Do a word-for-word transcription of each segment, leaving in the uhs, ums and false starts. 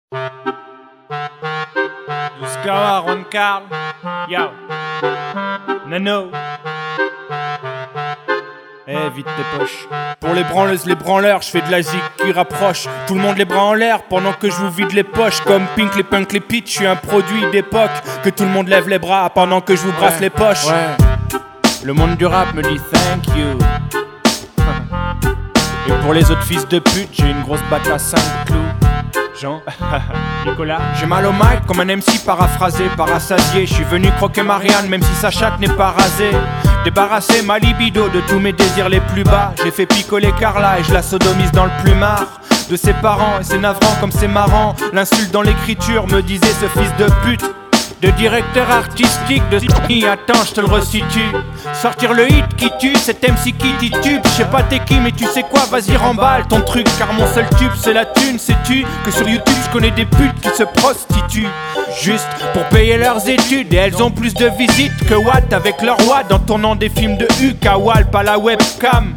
Jusqu'à Ron Carl, yo, Nano. Eh, vite tes poches. Pour les branleuses, les branleurs, je fais de la zik qui rapproche. Tout le monde les bras en l'air pendant que je vous vide les poches. Comme Pink, les Punk, les Pitch, je suis un produit d'époque. Que tout le monde lève les bras pendant que je vous brasse ouais, les poches. Ouais. Le monde du rap me dit thank you. Et pour les autres fils de pute, j'ai une grosse batte à cinq clous. Jean, Nicolas. J'ai mal au mic comme un M C paraphrasé, parassasié. Je suis venu croquer Marianne même si sa chatte n'est pas rasée. Débarrasser ma libido de tous mes désirs les plus bas. J'ai fait picoler Carla et je la sodomise dans le plumard de ses parents. Et c'est navrant comme c'est marrant. L'insulte dans l'écriture me disait ce fils de pute. De directeur artistique de Sydney, attends je te le resitue. Sortir le hit qui tue, cet M C qui titube. Je sais pas t'es qui mais tu sais quoi, vas-y remballe ton truc. Car mon seul tube c'est la thune, sais-tu que sur YouTube je connais des putes qui se prostituent juste pour payer leurs études. Et elles ont plus de visites que Watt avec leur Watt en tournant des films de U K Walp à la webcam.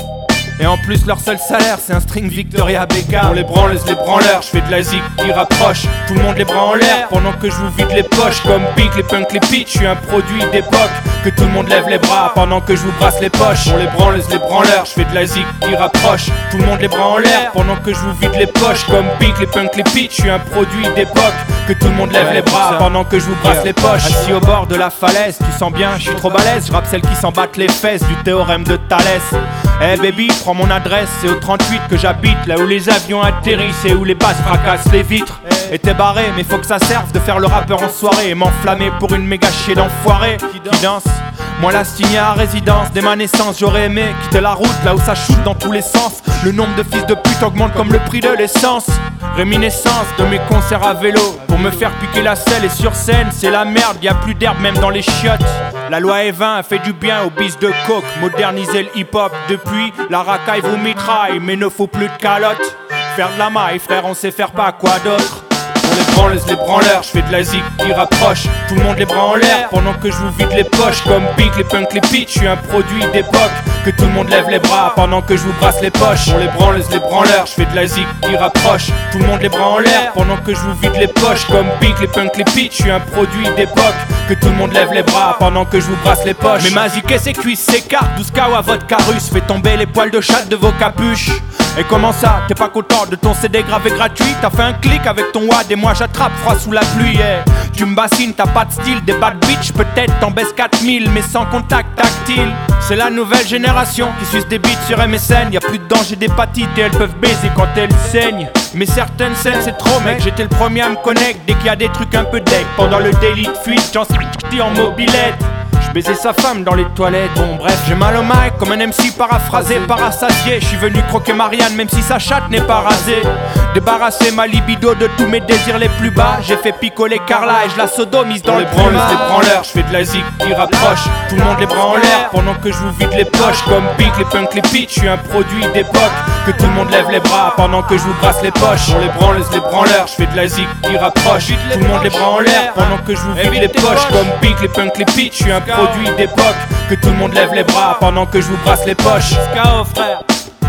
Et en plus leur seul salaire c'est un string Victoria Beckham. Pour les branleuses, les branleurs, je fais de la zik qui rapproche. Tout le monde les bras en l'air pendant que je vous vide les poches. Comme Pink, les Punk, les Pitch, je suis un produit d'époque. Que tout le monde lève les bras pendant que je vous brasse les poches. Pour les branleuses, les branleurs, je fais de la zik qui rapproche. Tout le monde les bras en l'air pendant que je vous vide les poches. Comme Pink, les Punk, les Pitch, je suis un produit d'époque. Que tout le monde lève ouais, les bras ça. Pendant que je vous brasse yeah. les poches. Assis au bord de la falaise, tu sens bien, je suis trop balèze. Je rappe celles qui s'en battent les fesses du théorème de Thalès. Eh hey baby, prends mon adresse, c'est au trente-huit que j'habite. Là où les avions atterrissent et où les basses fracassent les vitres. Et t'es barré, mais faut que ça serve de faire le rappeur en soirée. Et m'enflammer pour une méga chier d'enfoiré qui danse. Moi là signé à résidence, dès ma naissance j'aurais aimé quitter la route là où ça shoot dans tous les sens. Le nombre de fils de pute augmente comme le prix de l'essence. Réminiscence de mes concerts à vélo pour me faire piquer la selle. Et sur scène c'est la merde, y'a plus d'herbe même dans les chiottes. La loi E vingt a fait du bien aux bis de coke. Moderniser le hip hop depuis, la racaille vous mitraille. Mais ne faut plus de calotte. Faire de la maille frère on sait faire pas quoi d'autre. Pour les branleuses, les branleurs, je fais de la zik qui rapproche. Tout le monde les bras en l'air pendant que je vous vide les poches. Comme Pink, les Punk, les Pitch, je suis un produit d'époque. Que tout le monde lève les bras pendant que je vous brasse les poches. Pour les branleuses, les branleurs, je fais de la zik qui rapproche. Tout le monde les bras en l'air pendant que je vous vide les poches. Comme Pink, les Punk, les Pitch, je suis un produit d'époque. Que tout le monde lève les bras pendant que je vous brasse les poches. Mais ma zik et ses cuisses s'écartent, douze K à votre carus. Fait tomber les poils de chatte de vos capuches. Et comment ça, t'es pas content de ton C D gravé gratuit? T'as fait un clic avec ton wad et moi j'attrape froid sous la pluie yeah. Tu me bassines, t'as pas de style, des bad bitch peut-être t'en baisses quatre mille mais sans contact tactile. C'est la nouvelle génération qui suce des beats sur M S N. Y'a plus de danger d'hépatite et elles peuvent baiser quand elles saignent. Mais certaines scènes c'est trop mec, j'étais le premier à me connecter dès qu'il y a des trucs un peu deck. Pendant le daily de fuite, j'en suis en mobilette. Baiser sa femme dans les toilettes, bon bref. J'ai mal au mic comme un M C paraphrasé, parassasié. Je suis venu croquer Marianne même si sa chatte n'est pas rasée. Débarrasser ma libido de tous mes désirs les plus bas. J'ai fait picoler Carla et je la sodomise dans, dans les branleuses, les branleurs. Je fais de la zik qui rapproche. Tout le monde les bras en l'air pendant que je vous vide les poches. Comme Pink, les Punk, les Pitch, je suis un produit d'époque. Que tout le monde lève les bras pendant que je vous brasse les poches. Pour les branleuses, les branleurs, je fais de la zik qui rapproche. Tout le monde les bras en l'air pendant que je vous vide les poches. Comme Pink, les Punk, les Pitch, je suis un produit d'époque. Que tout le monde lève les bras pendant que je vous brasse les poches. K O frère,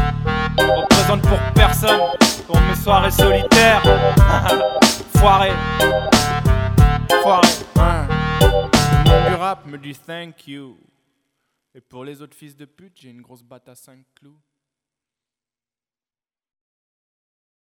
on représente pour personne pour mes soirées solitaires. Foiré, foiré. Le monde du rap me dit thank you. Et pour les autres fils de pute, j'ai une grosse batte à cinq clous.